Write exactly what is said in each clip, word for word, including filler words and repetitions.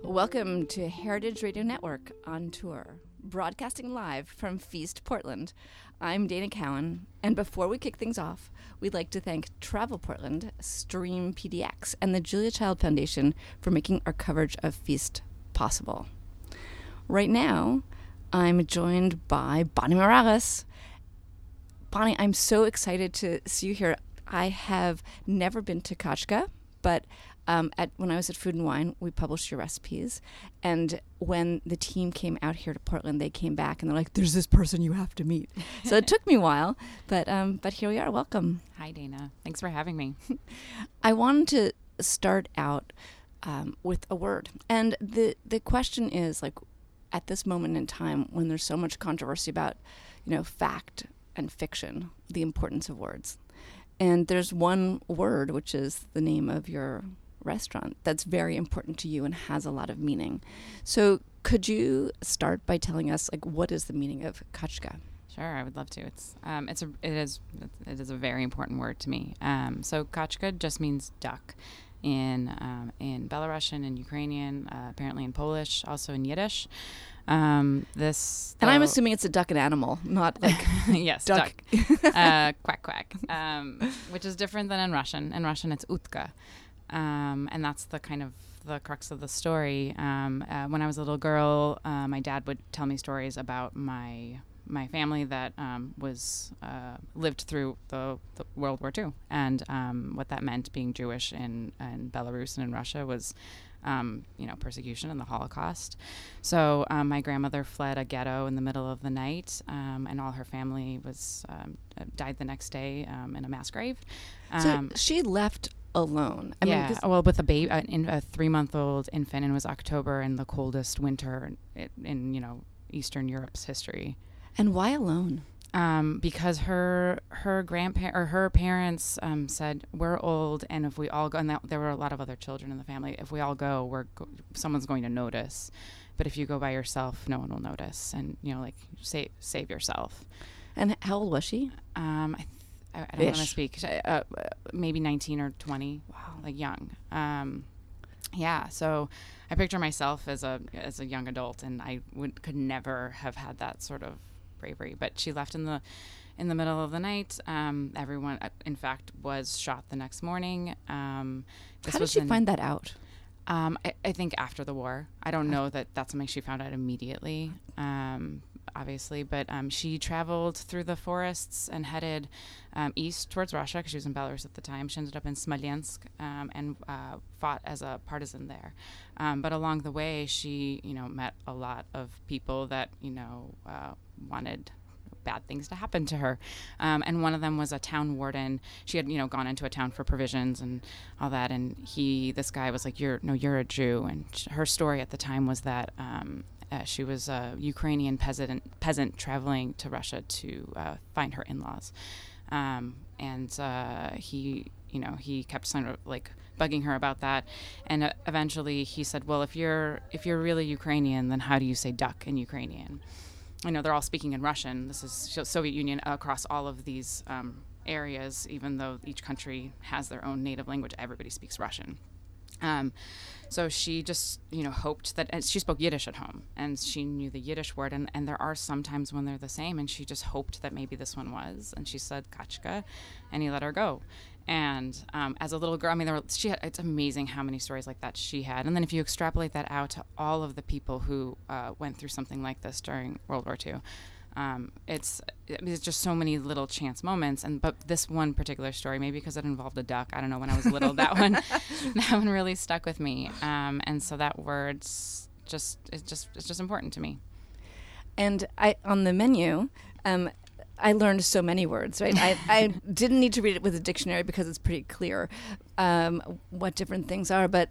Welcome to Heritage Radio Network on tour, broadcasting live from Feast, Portland. I'm Dana Cowan, and before we kick things off, we'd like to thank Travel Portland, Stream P D X, and the Julia Child Foundation for making our coverage of Feast possible. Right now, I'm joined by Bonnie Moragas. Bonnie, I'm so excited to see you here. I have never been to Kachka, but um, at when I was at Food and Wine, we published your recipes. And when the team came out here to Portland, they came back and they're like, "There's this person you have to meet." So it took me a while, but um, but here we are. Welcome. Hi, Dana. Thanks for having me. I wanted to start out um, with a word, and the the question is, like, at this moment in time when there's so much controversy about, you know, fact and fiction, the importance of words. And there's one word, which is the name of your restaurant, that's very important to you and has a lot of meaning. So could you start by telling us, like, what is the meaning of Kachka? Sure, I would love to. It's um, it's a it is it is a very important word to me. Um, so Kachka just means duck in um, in Belarusian and Ukrainian, uh, apparently in Polish, also in Yiddish. Um, this and I'm assuming it's a duck and animal, not like yes, duck, duck. uh, quack quack, um, which is different than in Russian. In Russian, it's utka, um, and that's the kind of the crux of the story. Um, uh, when I was a little girl, uh, my dad would tell me stories about my my family that um, was uh, lived through the, the World War Two, and um, what that meant being Jewish in, in Belarus and in Russia was, um, you know, persecution and the Holocaust. So um, my grandmother fled a ghetto in the middle of the night, um, and all her family was um, died the next day um, in a mass grave. Um, so she left alone. I yeah, mean, well, with a baby, uh, in, a three-month-old infant, and it was October and the coldest winter in, in you know Eastern Europe's history. And why alone? Um, because her her grandparent or her parents um, said, "We're old, and if we all go," and that, there were a lot of other children in the family. If we all go, we're go- someone's going to notice. But if you go by yourself, no one will notice, and you know, like save save yourself. And how old was she? Um, I, th- I, I don't want to speak. Uh, maybe nineteen or twenty. Wow, like young. Um, yeah. So I picture myself as a as a young adult, and I would could never have had that sort of bravery. But she left in the in the middle of the night. Um, everyone, uh, in fact, was shot the next morning. Um, this How did was she in, find that out? Um, I, I think after the war. I don't know that that's something she found out immediately, um, obviously. But um, she traveled through the forests and headed um, east towards Russia because she was in Belarus at the time. She ended up in Smolensk um, and uh, fought as a partisan there. Um, but along the way, she, you know, met a lot of people that, you know, uh, wanted bad things to happen to her. Um, and one of them was a town warden. She had, you know, gone into a town for provisions and all that. And he, this guy was like, you're, no, you're a Jew. And sh- her story at the time was that um, uh, she was a Ukrainian peasant, peasant traveling to Russia to uh, find her in-laws. Um, and uh, he, you know, he kept sort of like bugging her about that. And uh, eventually he said, well, if you're, if you're really Ukrainian, then how do you say duck in Ukrainian? You know, they're all speaking in Russian. This is Soviet Union across all of these um, areas, even though each country has their own native language, everybody speaks Russian. Um, so she just, you know, hoped that, and she spoke Yiddish at home, and she knew the Yiddish word, and, and there are some times when they're the same, and she just hoped that maybe this one was, and she said Kachka, and he let her go. And um, as a little girl, I mean, there were, she had, it's amazing how many stories like that she had. And then if you extrapolate that out to all of the people who uh, went through something like this during World War Two, um, it's it's just so many little chance moments. And but this one particular story, maybe because it involved a duck, I don't know, when I was little, that one that one really stuck with me. Um, and so that word's just it's just it's just important to me. And I on the menu. Um, I learned so many words, right? I, I didn't need to read it with a dictionary because it's pretty clear um, what different things are. But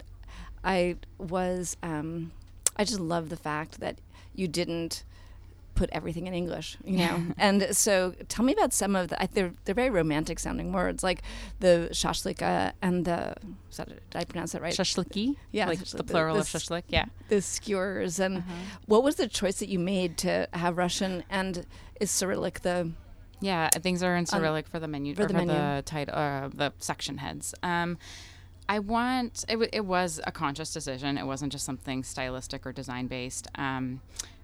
I was, um, I just love the fact that you didn't put everything in English, you know? And so tell me about some of the, I, they're, they're very romantic sounding words, like the shashlika and the, is that, did I pronounce that right? Shashliki? Yeah. Like shashlik, the plural the, of shashlik, yeah. The skewers. And uh-huh. What was the choice that you made to have Russian, and is Cyrillic the... Yeah, things are in Cyrillic um, for the menu, for or the, for menu. the title, uh, the section heads. Um, I want it. W- it was a conscious decision. It wasn't just something stylistic or design based. Um,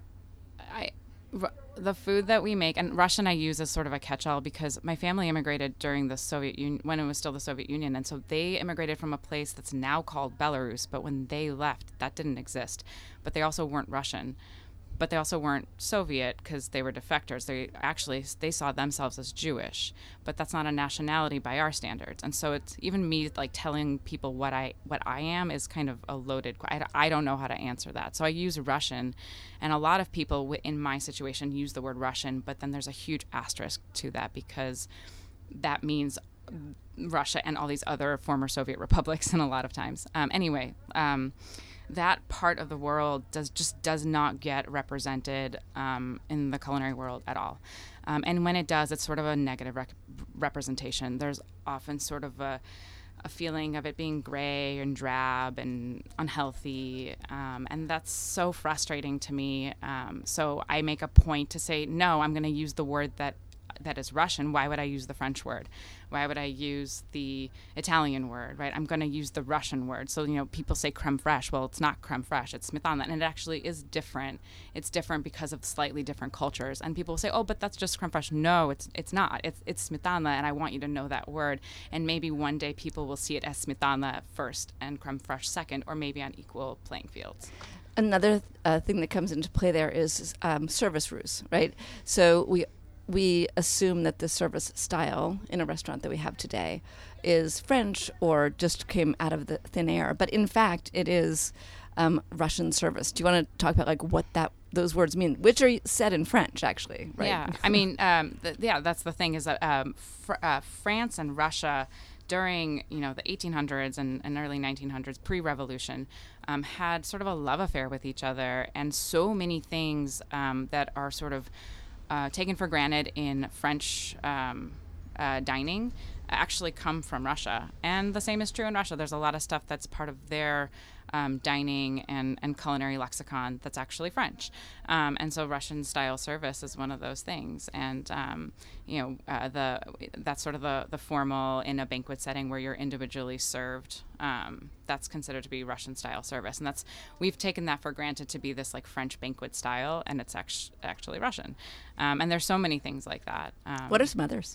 I. R- the food that we make, and Russian I use as sort of a catch-all because my family immigrated during the Soviet Union, when it was still the Soviet Union, and so they immigrated from a place that's now called Belarus, but when they left, that didn't exist. But they also weren't Russian, but they also weren't Soviet because they were defectors. They actually, they saw themselves as Jewish, but that's not a nationality by our standards. And so it's even me like telling people what I what I am is kind of a loaded, I, I don't know how to answer that. So I use Russian, and a lot of people w- in my situation use the word Russian, but then there's a huge asterisk to that because that means Russia and all these other former Soviet republics, and a lot of times. Um, anyway, um, that part of the world does just does not get represented um, in the culinary world at all. Um, and when it does, it's sort of a negative rec- representation. There's often sort of a, a feeling of it being gray and drab and unhealthy. Um, and that's so frustrating to me. Um, so I make a point to say, no, I'm going to use the word that that is Russian. Why would I use the French word? Why would I use the Italian word, right? I'm going to use the Russian word. So, you know, people say creme fraiche. Well, it's not creme fraiche. It's smetana. And it actually is different. It's different because of slightly different cultures. And people say, oh, but that's just creme fraiche. No, it's it's not. It's it's smetana, and I want you to know that word. And maybe one day people will see it as smetana first and creme fraiche second, or maybe on equal playing fields. Another uh, thing that comes into play there is um, service ruse, right? So we we assume that the service style in a restaurant that we have today is French or just came out of the thin air. But in fact, it is um, Russian service. Do you want to talk about like what that those words mean, which are said in French, actually, right? Yeah, I mean, um, th- yeah, that's the thing is that um, fr- uh, France and Russia during, you know, the eighteen hundreds and, and early nineteen hundreds, pre-revolution, um, had sort of a love affair with each other. And so many things um, that are sort of Uh, taken for granted in French um, uh, dining actually come from Russia. And the same is true in Russia. There's a lot of stuff that's part of their um, dining and, and culinary lexicon that's actually French. Um, and so Russian style service is one of those things. And, um, you know, uh, the that's sort of the, the formal in a banquet setting where you're individually served. Um, that's considered to be Russian style service. And that's, we've taken that for granted to be this like French banquet style, and it's act- actually Russian. Um, and there's so many things like that. Um, What are some others?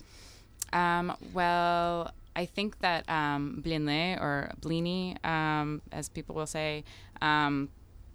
Um, well, I think that um, blini or blini, um, as people will say, um,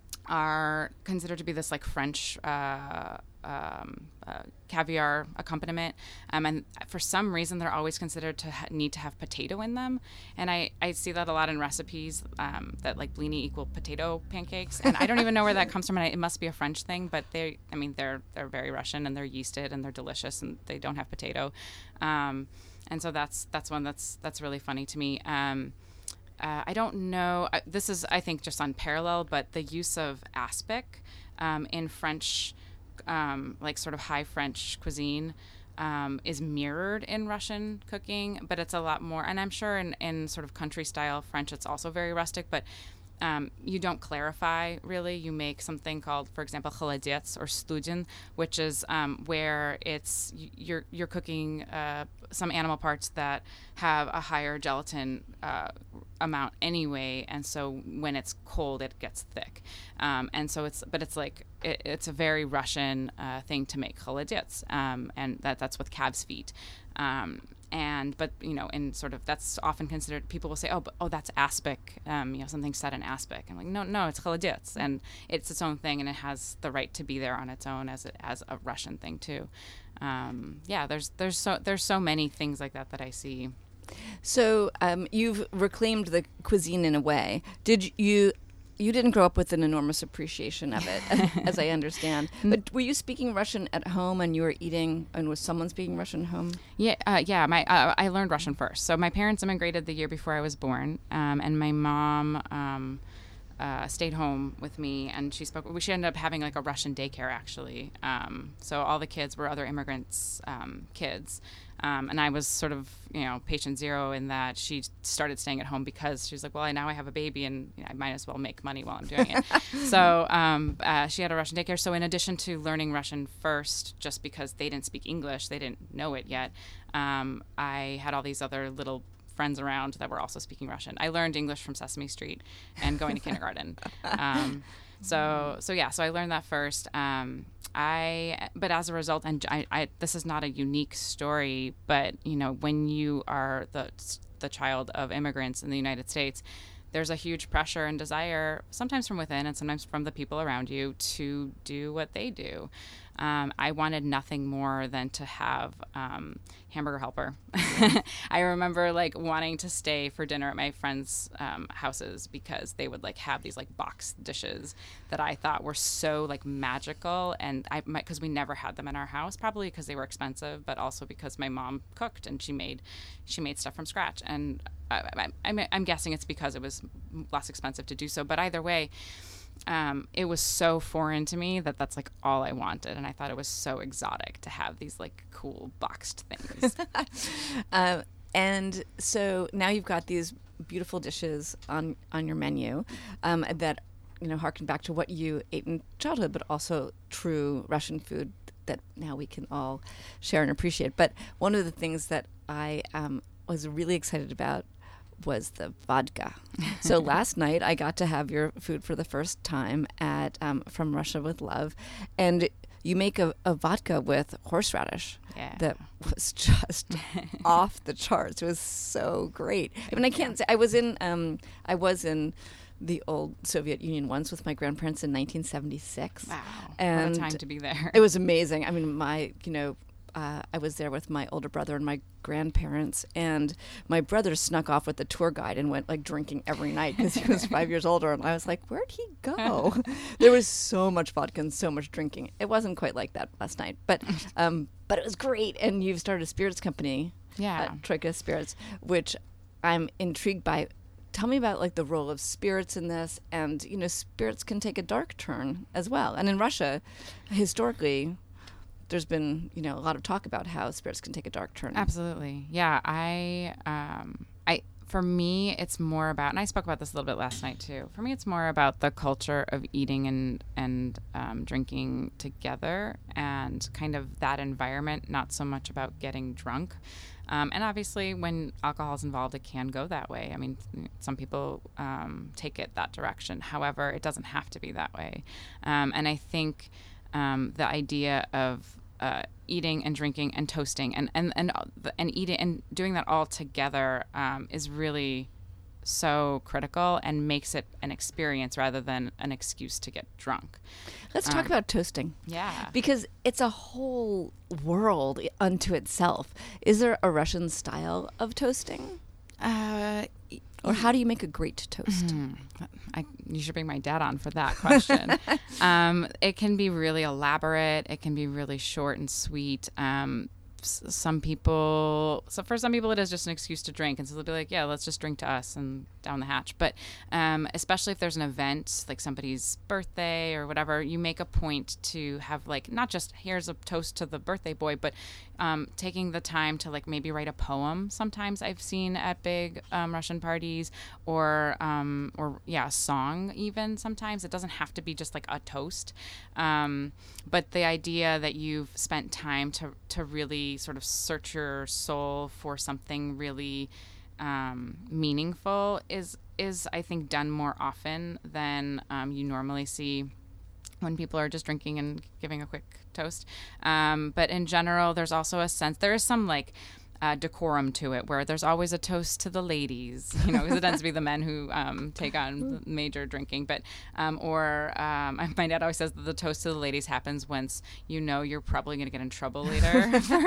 are considered to be this like French uh, um, uh, caviar accompaniment, um, and for some reason they're always considered to ha- need to have potato in them, and I, I see that a lot in recipes um, that like blini equal potato pancakes, and I don't even know where that comes from, and I, it must be a French thing, but they I mean they're they're very Russian, and they're yeasted and they're delicious, and they don't have potato, um, and so that's that's one that's that's really funny to me. Um, Uh, I don't know. Uh, this is, I think, just unparalleled, but the use of aspic um, in French, um, like sort of high French cuisine, um, is mirrored in Russian cooking, but it's a lot more. And I'm sure in, in sort of country style French, it's also very rustic, but um, you don't clarify, really. You make something called, for example, холодец or studien, which is um, where it's you're you're cooking uh, some animal parts that have a higher gelatin uh, amount anyway, and so when it's cold, it gets thick. Um, and so it's, but it's like it, it's a very Russian uh, thing to make холодец, um, and that that's with calves' feet. Um, And, but, you know, and sort of that's often considered, people will say, oh, but, oh, that's aspic, um, you know, something said in aspic. I'm like, no, no, it's холодец. And it's its own thing, and it has the right to be there on its own as, it, as a Russian thing, too. Um, yeah, there's there's so there's so many things like that that I see. So um, you've reclaimed the cuisine in a way. Did you... You didn't grow up with an enormous appreciation of it, as I understand. But were you speaking Russian at home, and you were eating, and was someone speaking Russian at home? Yeah, uh, yeah. My uh, I learned Russian first. So my parents immigrated the year before I was born, um, and my mom um, uh, stayed home with me, and she spoke. She ended up having like a Russian daycare, actually. Um, so all the kids were other immigrants' um, kids. Um, and I was sort of, you know, patient zero in that she started staying at home because she was like, well, I, now I have a baby, and you know, I might as well make money while I'm doing it. So um, uh, she had a Russian daycare. So in addition to learning Russian first, just because they didn't speak English, they didn't know it yet, um, I had all these other little friends around that were also speaking Russian. I learned English from Sesame Street and going to kindergarten. Um, so so yeah, so I learned that first. Um, I but as a result, and I, I this is not a unique story, but you know, when you are the the child of immigrants in the United States, there's a huge pressure and desire, sometimes from within and sometimes from the people around you, to do what they do. Um, I wanted nothing more than to have um, Hamburger Helper. I remember like wanting to stay for dinner at my friends' um, houses because they would like have these like box dishes that I thought were so like magical, and I because we never had them in our house, probably because they were expensive, but also because my mom cooked and she made she made stuff from scratch, and I, I, I'm, I'm guessing it's because it was less expensive to do so. But either way, Um, it was so foreign to me that that's like all I wanted, and I thought it was so exotic to have these like cool boxed things. uh, and so now you've got these beautiful dishes on on your menu um, that you know harken back to what you ate in childhood, but also true Russian food that now we can all share and appreciate. But one of the things that I um, was really excited about was the vodka. So last night I got to have your food for the first time at um, From Russia with Love, and you make a, a vodka with horseradish Yeah. that was just off the charts. It was so great. I mean, I can't say I was in um, I was in the old Soviet Union once with my grandparents in nineteen seventy-six. Wow, and what a time to be there. It was amazing. I mean, my you know. Uh, I was there with my older brother and my grandparents, and my brother snuck off with the tour guide and went like drinking every night because he was five years older. And I was like, where'd he go? There was so much vodka and so much drinking. It wasn't quite like that last night, but um, but it was great. And you've started a spirits company, Yeah. uh, Troika Spirits, which I'm intrigued by. Tell me about like the role of spirits in this, and you know, spirits can take a dark turn as well. And in Russia, historically, there's been, you know, a lot of talk about how spirits can take a dark turn. Absolutely. Yeah. I, um, I, for me, it's more about, and I spoke about this a little bit last night too. For me, it's more about the culture of eating and, and, um, drinking together and kind of that environment, not so much about getting drunk. Um, and obviously when alcohol is involved, it can go that way. I mean, some people, um, take it that direction. However, it doesn't have to be that way. Um, and I think, um, the idea of, Uh, eating and drinking and toasting and and and and eating and doing that all together um, is really so critical and makes it an experience rather than an excuse to get drunk. Let's talk Um, about toasting. Yeah. Because it's a whole world unto itself. Is there a Russian style of toasting? Uh, Or how do you make a great toast? Hmm. I, you should bring my dad on for that question. um, it can be really elaborate. It can be really short and sweet. Um, s- some people, so for some people, it is just an excuse to drink, and so they'll be like, "Yeah, let's just drink to us and down the hatch." But um, especially if there's an event like somebody's birthday or whatever, you make a point to have like not just here's a toast to the birthday boy, but um, taking the time to like maybe write a poem. Sometimes I've seen at big um, Russian parties, or um, or yeah, a song even. Sometimes it doesn't have to be just like a toast, um, but the idea that you've spent time to to really sort of search your soul for something really um, meaningful is is I think done more often than um, you normally see when people are just drinking and giving a quick toast. Um, but in general, there's also a sense, there is some like uh, decorum to it, where there's always a toast to the ladies, you know, because it tends to be the men who um, take on major drinking. But, um, or um, my dad always says that the toast to the ladies happens once you know you're probably going to get in trouble later.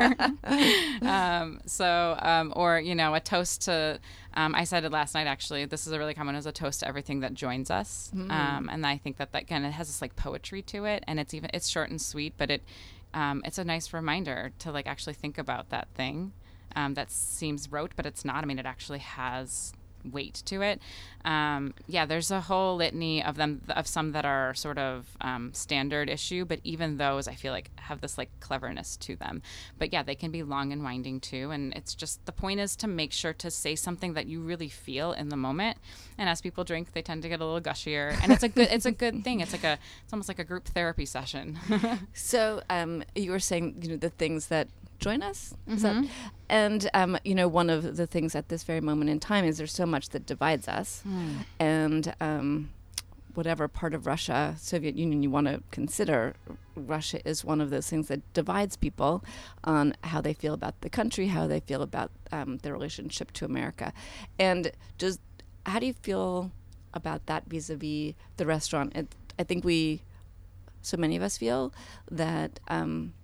um, so, um, or, you know, a toast to, um, I said it last night, actually, this is a really common as a toast to everything that joins us. Mm. Um, and I think that that kind of has this like poetry to it, and it's even, it's short and sweet, but it, um, it's a nice reminder to like actually think about that thing. Um, that seems rote, but it's not. I mean, it actually has weight to it. Um, yeah, there's a whole litany of them, of some that are sort of um, standard issue, but even those I feel like have this like cleverness to them. But yeah, they can be long and winding too. And it's just, the point is to make sure to say something that you really feel in the moment. And as people drink, they tend to get a little gushier, and it's a good, it's a good thing. It's like a, it's almost like a group therapy session. So um, you were saying, you know, the things that join us. Is that, and, um, you know, one of the things at this very moment in time is there's so much that divides us. Mm. And um, whatever part of Russia, Soviet Union you want to consider, Russia is one of those things that divides people on how they feel about the country, how they feel about um, their relationship to America. And just how do you feel about that vis-a-vis the restaurant? It, I think we, so many of us feel that um,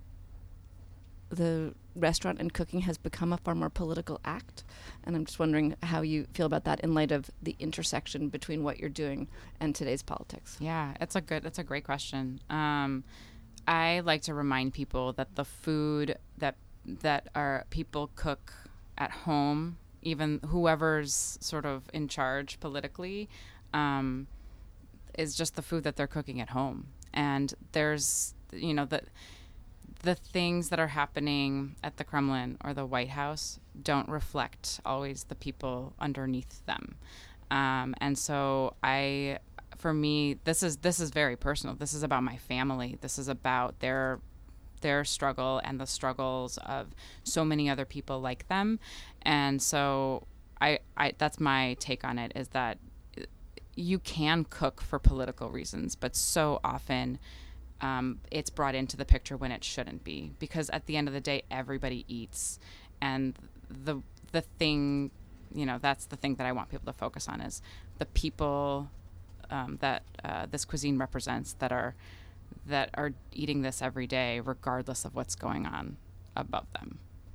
the restaurant and cooking has become a far more political act. And I'm just wondering how you feel about that in light of the intersection between what you're doing and today's politics. Yeah, it's a good, it's a great question. Um, I like to remind people that the food that that our people cook at home, even whoever's sort of in charge politically, um, is just the food that they're cooking at home. And there's, you know, the the things that are happening at the Kremlin or the White House don't reflect always the people underneath them. Um, and so I, for me, this is this is very personal. This is about my family. This is about their their struggle and the struggles of so many other people like them. And so I, I that's my take on it, is that you can cook for political reasons, but so often um, it's brought into the picture when it shouldn't be, because at the end of the day, everybody eats. And the the thing, you know, that's the thing that I want people to focus on, is the people um, that uh, this cuisine represents that are that are eating this every day, regardless of what's going on above them.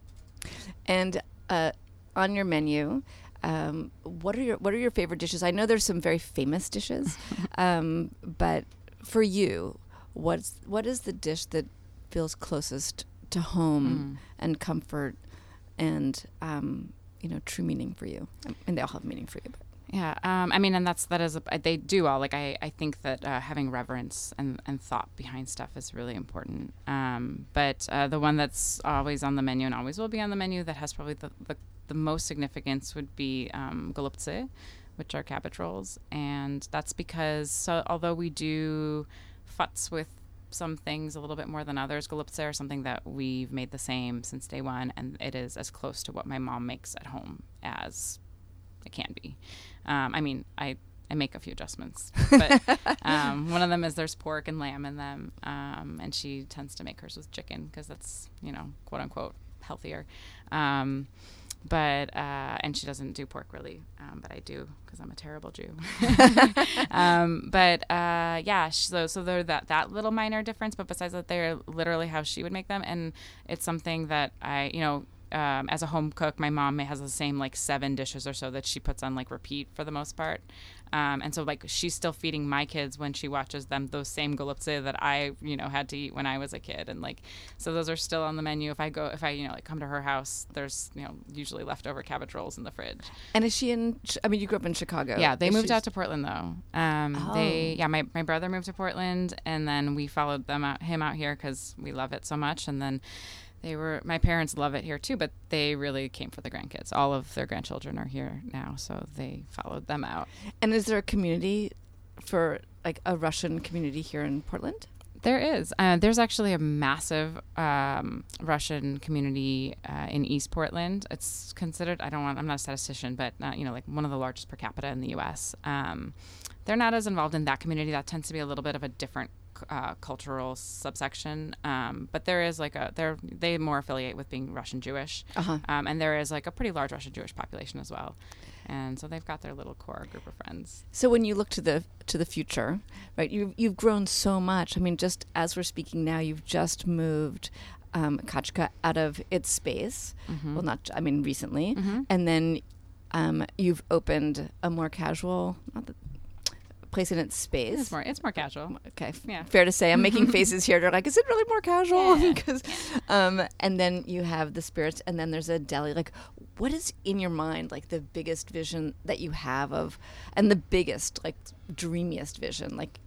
And uh, on your menu, um, what are your what are your favorite dishes? I know there's some very famous dishes, um, but for you, what's what is the dish that feels closest to home mm. and comfort and um, you know, true meaning for you? And they all have meaning for you. But. Yeah, um, I mean, and that's that is a, they do all like I, I think that uh, having reverence and, and thought behind stuff is really important. Um, but uh, the one that's always on the menu and always will be on the menu that has probably the, the, the most significance would be um, golubtsi, which are cabbage rolls, and that's because so although we do futz with some things a little bit more than others, golubtsi are something that we've made the same since day one, and it is as close to what my mom makes at home as it can be. Um, I mean, I, I make a few adjustments, but um, one of them is there's pork and lamb in them, um, and she tends to make hers with chicken because that's, you know, quote unquote healthier. Um, but uh, and she doesn't do pork really, um, but I do because I'm a terrible Jew. um, but uh, yeah, so so they're that that little minor difference, but besides that, they're literally how she would make them, and it's something that I, you know. Um, as a home cook, my mom has the same like seven dishes or so that she puts on like repeat for the most part. Um, and so like she's still feeding my kids when she watches them those same golubtsi that I, you know, had to eat when I was a kid. And like, so those are still on the menu. If I go, if I, you know, like come to her house, there's, you know, usually leftover cabbage rolls in the fridge. And is she in, I mean, you grew up in Chicago. Yeah, they is moved she's... out to Portland though. Um, oh. They, yeah, my, my brother moved to Portland, and then we followed them out, him out here because we love it so much. And then They were, my parents love it here too, but they really came for the grandkids. All of their grandchildren are here now, so they followed them out. And is there a community for like a Russian community here in Portland? There is. Uh, there's actually a massive um, Russian community uh, in East Portland. It's considered, I don't want, I'm not a statistician, but uh, you know, like one of the largest per capita in the U S. Um, they're not as involved in that community. That tends to be a little bit of a different Uh, cultural subsection, um, but there is like a they're they more affiliate with being Russian Jewish, uh-huh. um, and there is like a pretty large Russian Jewish population as well, and so they've got their little core group of friends. So when you look to the to the future, right? You you've grown so much. I mean, just as we're speaking now, you've just moved um, Kachka out of its space. Mm-hmm. Well, not I mean recently, mm-hmm. and then um, you've opened a more casual. Not that, place in its space. It's more, it's more casual. Okay. Yeah. Fair to say. I'm making faces here. They're like, is it really more casual? Yeah. Because, um, and then you have the spirits, and then there's a deli. Like, what is in your mind, like the biggest vision that you have of, and the biggest, like, dreamiest vision? Like,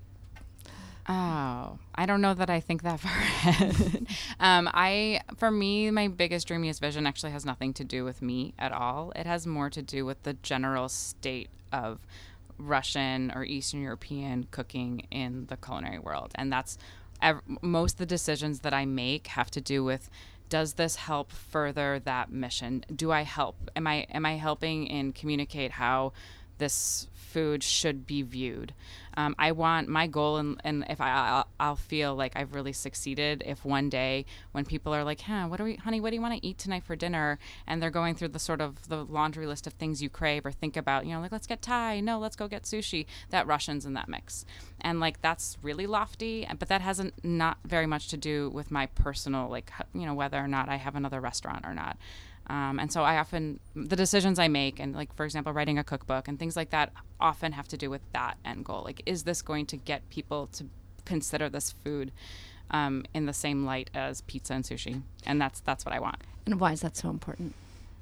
oh, I don't know that I think that far ahead. um, I, for me, my biggest, dreamiest vision actually has nothing to do with me at all. It has more to do with the general state of Russian or Eastern European cooking in the culinary world. And that's ev- most of the decisions that I make have to do with does this help further that mission? Do I help? Am I am I helping in communicate how this food should be viewed? Um, I want my goal, and, and if I I'll, I'll feel like I've really succeeded if one day when people are like, huh, what do we, honey, what do you want to eat tonight for dinner? And they're going through the sort of the laundry list of things you crave or think about, you know, like, let's get Thai. No, let's go get sushi. That Russian's in that mix. And like, that's really lofty, but that hasn't not very much to do with my personal, like, you know, whether or not I have another restaurant or not. Um, and so I often, the decisions I make, and like, for example, writing a cookbook and things like that often have to do with that end goal. Like, is this going to get people to consider this food um, in the same light as pizza and sushi? And that's that's what I want. And why is that so important?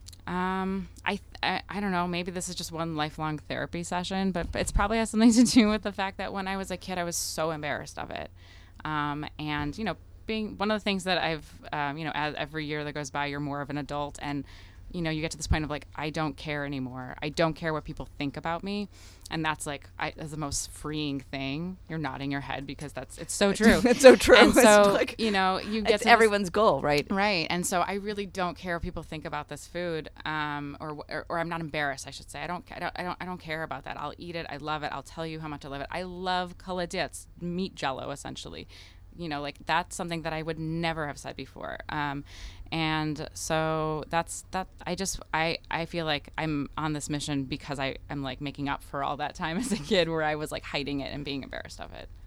Um, I, I I don't know. Maybe this is just one lifelong therapy session, but it's probably has something to do with the fact that when I was a kid, I was so embarrassed of it. Um, and, you know, being one of the things that I've, um, you know, as every year that goes by, you're more of an adult, and, you know, you get to this point of like, I don't care anymore. I don't care what people think about me. And that's like, I, that's the most freeing thing. You're nodding your head because that's, it's so true. It's so true. And so, it's like, you know, you get it's to everyone's this, goal, right? Right. And so I really don't care what people think about this food, um, or, or, or I'm not embarrassed, I should say. I don't, I don't, I don't, I don't care about that. I'll eat it. I love it. I'll tell you how much I love it. I love kaladia. It's meat jello, essentially. You know, like, that's something that I would never have said before. Um, and so that's that. I just, I, I feel like I'm on this mission because I am like making up for all that time as a kid where I was like hiding it and being embarrassed of it.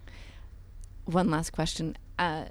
One last question. Uh,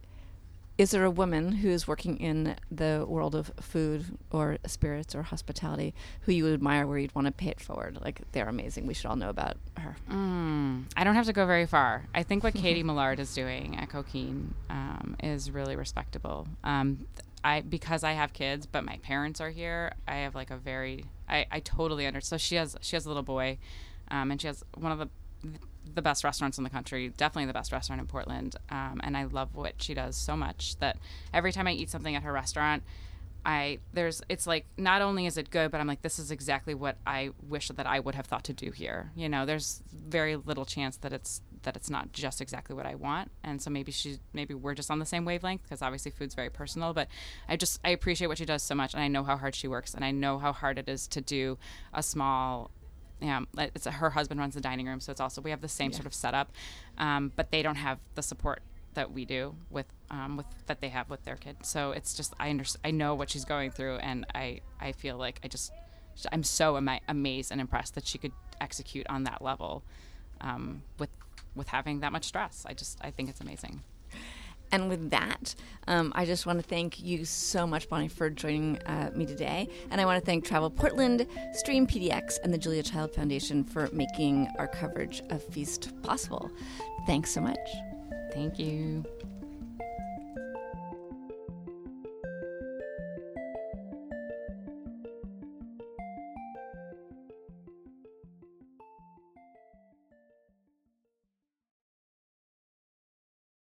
is there a woman who's working in the world of food or spirits or hospitality who you admire, where you'd want to pay it forward? Like, they're amazing. We should all know about her. Mm, I don't have to go very far. I think what Katie Millard is doing at Coquine um, is really respectable. Um, I because I have kids, but my parents are here. I have like a very I, I totally understand. So she has she has a little boy, um, and she has one of the the best restaurants in the country, definitely the best restaurant in Portland. Um, and I love what she does so much that every time I eat something at her restaurant, I there's it's like, not only is it good, but I'm like, this is exactly what I wish that I would have thought to do here. You know, there's very little chance that it's that it's not just exactly what I want. And so maybe she maybe we're just on the same wavelength, because obviously food's very personal, but I just I appreciate what she does so much, and I know how hard she works, and I know how hard it is to do a small Yeah, it's her husband runs the dining room, so it's also, we have the same yeah. sort of setup, um, but they don't have the support that we do with um, with that they have with their kid. So it's just, I under, I know what she's going through, and I, I feel like I just I'm so ama- amazed and impressed that she could execute on that level um, with with having that much stress. I just I think it's amazing. And with that, um, I just want to thank you so much, Bonnie, for joining uh, me today. And I want to thank Travel Portland, Stream P D X, and the Julia Child Foundation for making our coverage of Feast possible. Thanks so much. Thank you.